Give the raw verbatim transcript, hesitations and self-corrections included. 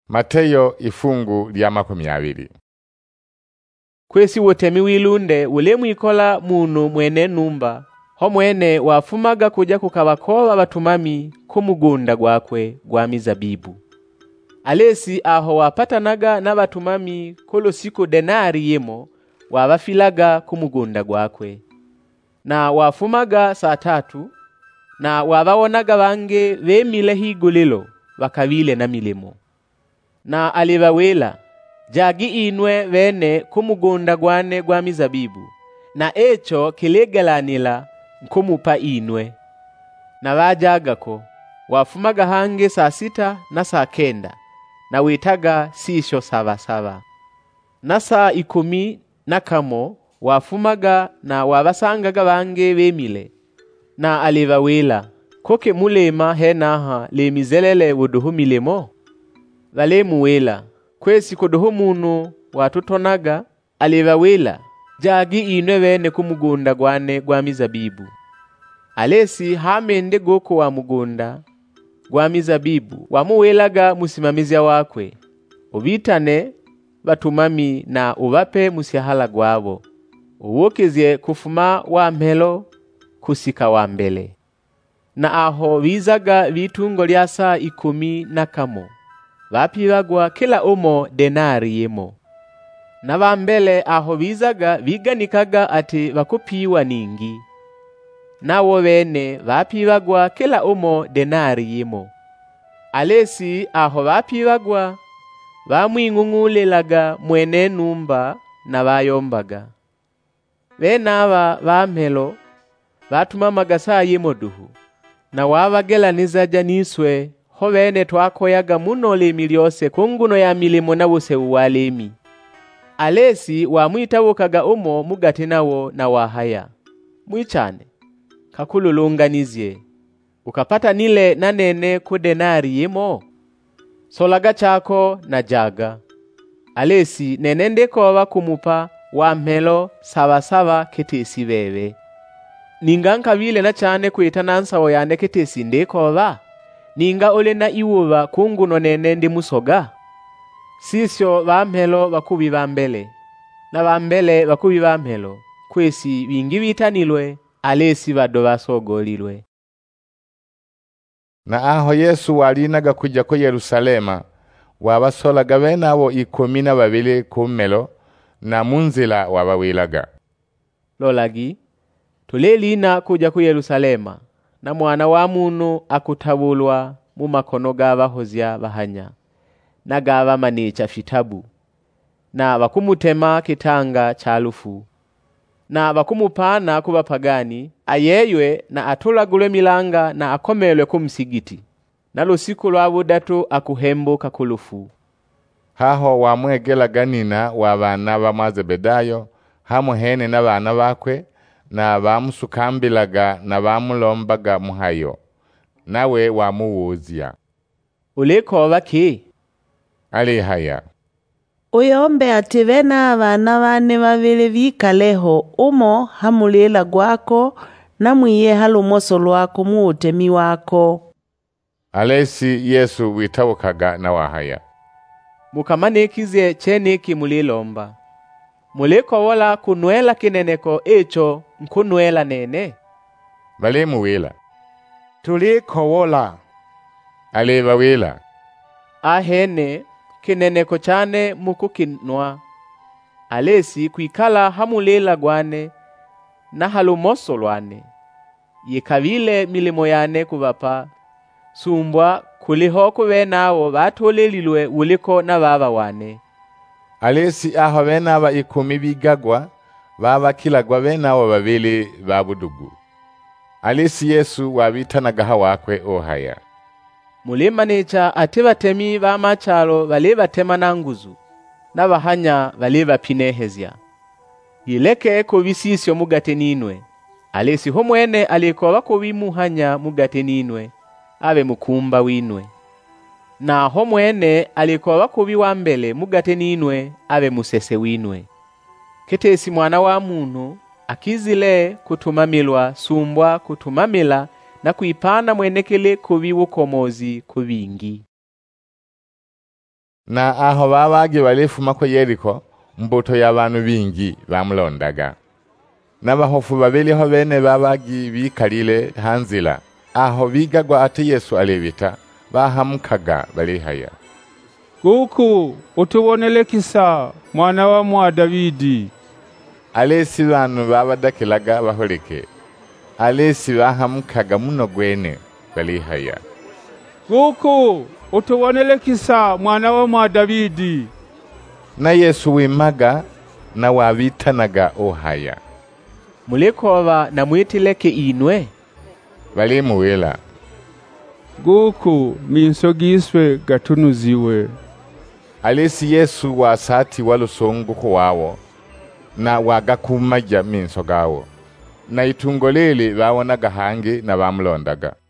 Mateyo ifungu lya makumi abiri. Kwesi wotemi wilunde ulemu ikola munu mwene numba ho mwene wafumaga kuja kukabakoba batumami kumugunda gwakwe gwa mizabibu. Alesi aho wapatanaga n'abatumami kolo siku denari yemo wabafilaga kumugunda gwakwe. Na wafumaga saa tatu na wabawonaga bange bemile higulilo bakabile na milimo. Na alibawela jagi inwe bene kumugunda gwane gwa mizabibu na echo kilegelanila nkumupa inwe. Na bajagako wafumaga hange saa sita na saa kenda na witaga sisho saba saba. Na saa ikumi na kamo wafumaga na wabasangaga bange bemile. Na alibawela koke mulema henaha le mizelele wuduhu milemo. Balemu wela kwesi kuduhu munu watutonaga alibawela jagi inwe bene kumugunda gwane gwa mizabibu. Alesi hamende goko wa mugunda gwa mizabibu wamuwelaga musimamizya wakwe ubitane batumami na ubape musihala gwabo uwokezye kufuma wa mpelo kusika wa mbele. Na aho bizaga bitungo lya saa ikumi na kamo bapibagwa kila umo denari yemo. Na bambele aho bizaga biganikaga ati bakupiwa ningi. Nawo bene bapibagwa kila umo denari yemo. Alesi aho bapibagwa bamwingungulelaga mwene numba na bayombaga. Benaba bampelo batumamaga saa yemo duhu na wabagelanizaja niswe ho bene twakoyaga muno lemi lyose kunguno ya milimo na buse uwalemi. Alesi wamwitabukaga umo mugati nawo na wahaya mwichane kakululunganizye ukapata nile nanene ku denari yemo. Solaga chako na jaga. Alesi nenende koba kumupa wa mpelo saba saba ketesi bebe. Ninga nkabile na chane kuitana nsawo yane ketesi ndekoba. Ninga ole na iwuba kunguno nene ndi musoga. Sisyo bampelo bakubi bambele na bambele bakubi bampelo kwesi bingi bitanilwe alesi bado basogolilwe. Na aho Yesu walinaga kuja ko Yerusalema wabasolaga bene abo ikumi na babili kummelo na munzila wabawilaga. Lolagi tulelina kuja ku Yerusalema na mwana wa munu akutabulwa mu makono g'abahozya bahanya na gaba manica fitabu na bakumutema kitanga cha lufu na bakumupana kuba pagani ayeywe na atulagulwe milanga na akomelwe kumsigiti na lusiku lwa budatu akuhembuka kulufu. Haho wamwegelaga nina wa bana ba Mazebedayo hamuhene na bana bakwe na bamusukambilaga na bamulombaga muhayo nawe wamuwuzya. Uleko baki ali haya uyombe ati bena abana bane babili bikaleho umo hamulela gwako na mwiye halumoso lwako mu utemi wako. Alesi Yesu witabukaga na wahaya mukamanekizye cheneki mulilomba. Muleko wala kunwela kineneko echo nkunwela nene. Balemu wela tuliko wola. aleba wela ahene kineneko chane mukukinwa. Alesi kuikala hamulela gwane na halumoso lwane yekabile milimo yane kubapa sumbwa kuliho kubenawo batolelilwe uliko na baba wane. Alesi aho bene aba ikumi bigagwa baba kilagwa bene abo babili babudugu. Alesi Yesu wabitanaga hawakwe ohaya mulima necha ati batemi ba machalo bale batema nanguzu na bahanya bale bapinehezya yileke ko bisisyo mugate ninwe. Alesi ho mwene alikoba ko bimuhanya mugate ninwe abe mukumba winwe na ho mwene alikoba ko biwambele mugate ninwe abe musese winwe. Ketesi mwana wa muntu akizile kutumamilwa sumbwa kutumamila na kuipana mwenekele kubi wukomozi kubingi. Na aho babagi balifuma ko Yeriko, mbuto y'abantu bingi bamulondaga. N'abahofu babiri ho bene babagi bikalile hanzila, aho bigagwa ati Yesu alibita, bahamukaga balihaya. Guku utubonele kisa mwana wa mwa Davidi. Alesi bantu babadakilaga baholeke. Alesi bahamukaga muno gwene balihaya. Guku utubonele kisa mwana wa mwa Davidi. Na Yesu wimaga na wabitanaga ohaya. Mulikoba na mwitileke inwe? Balimuwila. Guku minsogiswe gatunuziwe. Alesi Yesu wasati walusongo kwawo na wagakumaja minso gawo. Na itungo lili bawonaga hangi na bamulondaga.